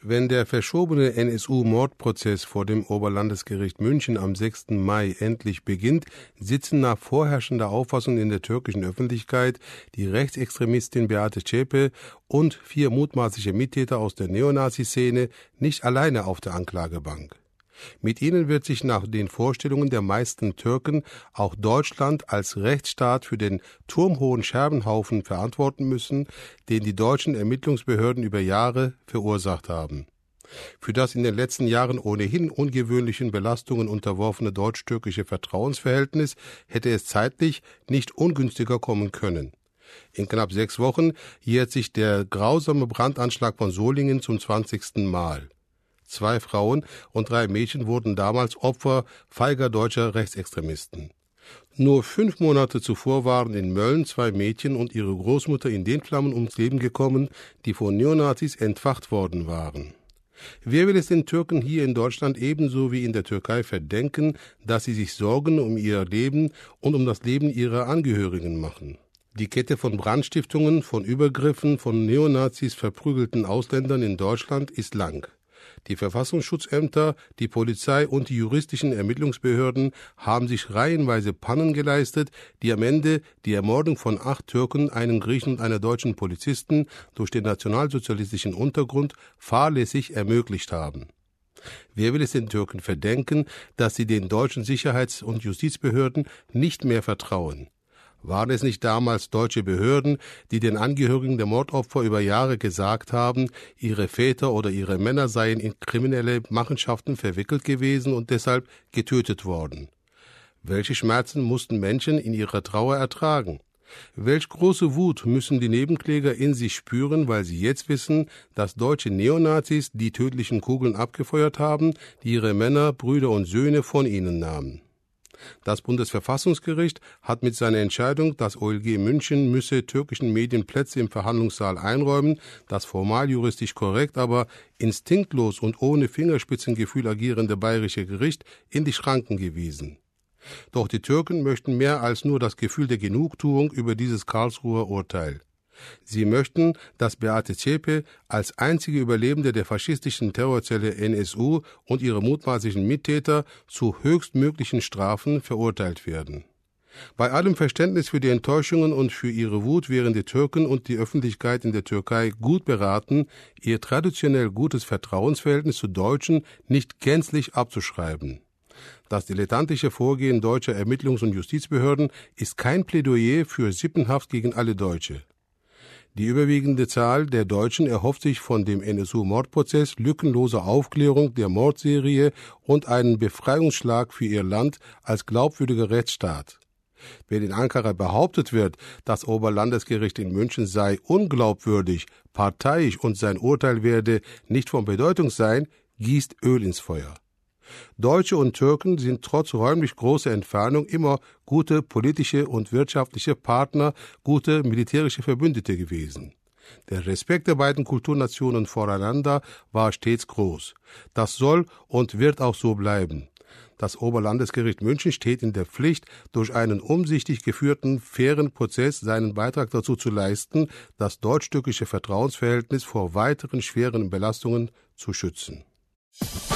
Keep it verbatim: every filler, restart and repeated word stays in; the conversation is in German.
Wenn der verschobene N S U-Mordprozess vor dem Oberlandesgericht München am sechsten Mai endlich beginnt, sitzen nach vorherrschender Auffassung in der türkischen Öffentlichkeit die Rechtsextremistin Beate Zschäpe und vier mutmaßliche Mittäter aus der Neonazi-Szene nicht alleine auf der Anklagebank. Mit ihnen wird sich nach den Vorstellungen der meisten Türken auch Deutschland als Rechtsstaat für den turmhohen Scherbenhaufen verantworten müssen, den die deutschen Ermittlungsbehörden über Jahre verursacht haben. Für das in den letzten Jahren ohnehin ungewöhnlichen Belastungen unterworfene deutsch-türkische Vertrauensverhältnis hätte es zeitlich nicht ungünstiger kommen können. In knapp sechs Wochen jährt sich der grausame Brandanschlag von Solingen zum zwanzigsten Mal. Zwei Frauen und drei Mädchen wurden damals Opfer feiger deutscher Rechtsextremisten. Nur fünf Monate zuvor waren in Mölln zwei Mädchen und ihre Großmutter in den Flammen ums Leben gekommen, die von Neonazis entfacht worden waren. Wer will es den Türken hier in Deutschland ebenso wie in der Türkei verdenken, dass sie sich Sorgen um ihr Leben und um das Leben ihrer Angehörigen machen? Die Kette von Brandstiftungen, von Übergriffen, von Neonazis verprügelten Ausländern in Deutschland ist lang. Die Verfassungsschutzämter, die Polizei und die juristischen Ermittlungsbehörden haben sich reihenweise Pannen geleistet, die am Ende die Ermordung von acht Türken, einem Griechen und einer deutschen Polizisten durch den nationalsozialistischen Untergrund fahrlässig ermöglicht haben. Wer will es den Türken verdenken, dass sie den deutschen Sicherheits- und Justizbehörden nicht mehr vertrauen? Waren es nicht damals deutsche Behörden, die den Angehörigen der Mordopfer über Jahre gesagt haben, ihre Väter oder ihre Männer seien in kriminelle Machenschaften verwickelt gewesen und deshalb getötet worden? Welche Schmerzen mussten Menschen in ihrer Trauer ertragen? Welch große Wut müssen die Nebenkläger in sich spüren, weil sie jetzt wissen, dass deutsche Neonazis die tödlichen Kugeln abgefeuert haben, die ihre Männer, Brüder und Söhne von ihnen nahmen? Das Bundesverfassungsgericht hat mit seiner Entscheidung, das O L G München müsse türkischen Medien Plätze im Verhandlungssaal einräumen, das formal juristisch korrekt, aber instinktlos und ohne Fingerspitzengefühl agierende bayerische Gericht in die Schranken gewiesen. Doch die Türken möchten mehr als nur das Gefühl der Genugtuung über dieses Karlsruher Urteil. Sie möchten, dass Beate Zschäpe als einzige Überlebende der faschistischen Terrorzelle N S U und ihre mutmaßlichen Mittäter zu höchstmöglichen Strafen verurteilt werden. Bei allem Verständnis für die Enttäuschungen und für ihre Wut wären die Türken und die Öffentlichkeit in der Türkei gut beraten, ihr traditionell gutes Vertrauensverhältnis zu Deutschen nicht gänzlich abzuschreiben. Das dilettantische Vorgehen deutscher Ermittlungs- und Justizbehörden ist kein Plädoyer für Sippenhaft gegen alle Deutsche. Die überwiegende Zahl der Deutschen erhofft sich von dem N S U-Mordprozess lückenlose Aufklärung der Mordserie und einen Befreiungsschlag für ihr Land als glaubwürdiger Rechtsstaat. Wenn in Ankara behauptet wird, das Oberlandesgericht in München sei unglaubwürdig, parteiisch und sein Urteil werde nicht von Bedeutung sein, gießt Öl ins Feuer. Deutsche und Türken sind trotz räumlich großer Entfernung immer gute politische und wirtschaftliche Partner, gute militärische Verbündete gewesen. Der Respekt der beiden Kulturnationen voreinander war stets groß. Das soll und wird auch so bleiben. Das Oberlandesgericht München steht in der Pflicht, durch einen umsichtig geführten, fairen Prozess seinen Beitrag dazu zu leisten, das deutsch-türkische Vertrauensverhältnis vor weiteren schweren Belastungen zu schützen.